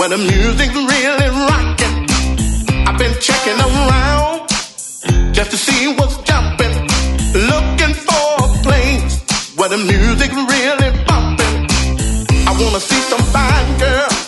where the music really rocking. I've been checking around just to see what's jumping, looking for a place where the music really bumping. I wanna see some fine girls